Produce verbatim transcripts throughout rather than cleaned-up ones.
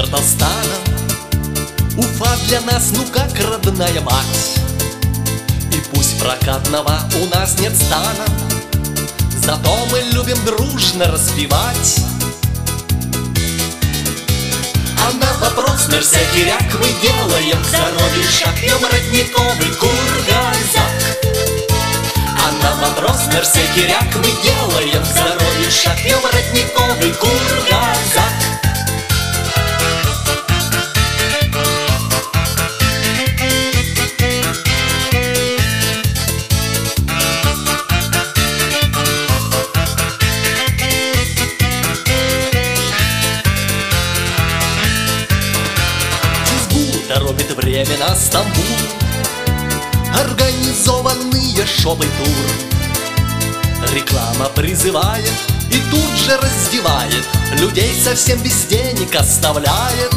Башкортостана. Уфа для нас, ну как родная мать. И пусть прокатного у нас нет стана, зато мы любим дружно распевать. А на вопрос мерсякиряк мы делаем здоровье шаг, пьем родниковый кургазак. А на вопрос мерсякиряк мы делаем здоровье шаг, пьем родниковый кургазак. Торопит время на Стамбул, организованные шоп и тур. Реклама призывает и тут же раздевает, людей совсем без денег оставляет.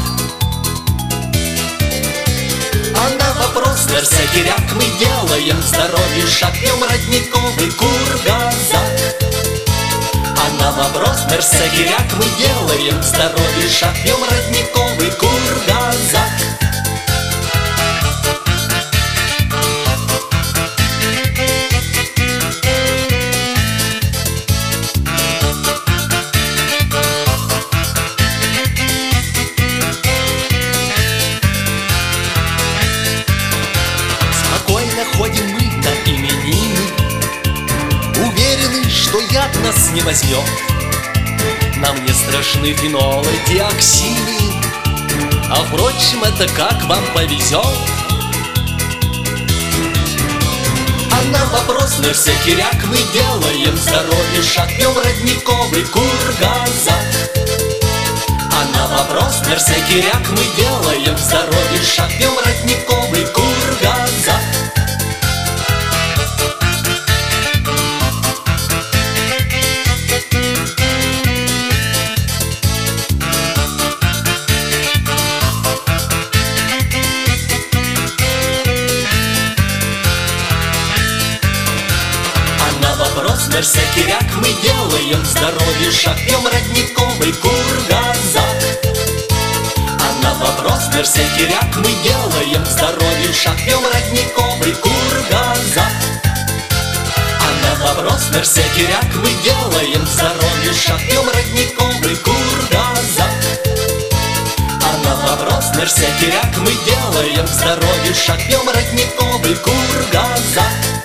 А на вопрос мерсякиряк мы делаем здоровье шаг, пьем родниковый кургазак. А на вопрос мерсякиряк мы делаем здоровье шаг, пьем родниковый кургазак. Ходим мы на именины, уверены, что яд нас не возьмет. Нам не страшны фенолы, диоксины, а впрочем, это как вам повезет. А на вопрос мерсякиряк мы делаем здоровье шаг, пьем родниковый кургазак. А на вопрос мерсякиряк мы делаем здоровье шаг, пьем родниковый кургазак. Вопрос мерсякиряк мы делаем здоровье шаг, пьем родниковый кургазак. А на вопрос мерсякиряк мы делаем здоровье шаг, пьем родниковый кургазак. А на вопрос мерсякиряк мы делаем здоровье шаг, пьем родниковый кургазак. А на вопрос мерсякиряк мы делаем здоровье шаг, пьем родниковый кургазак.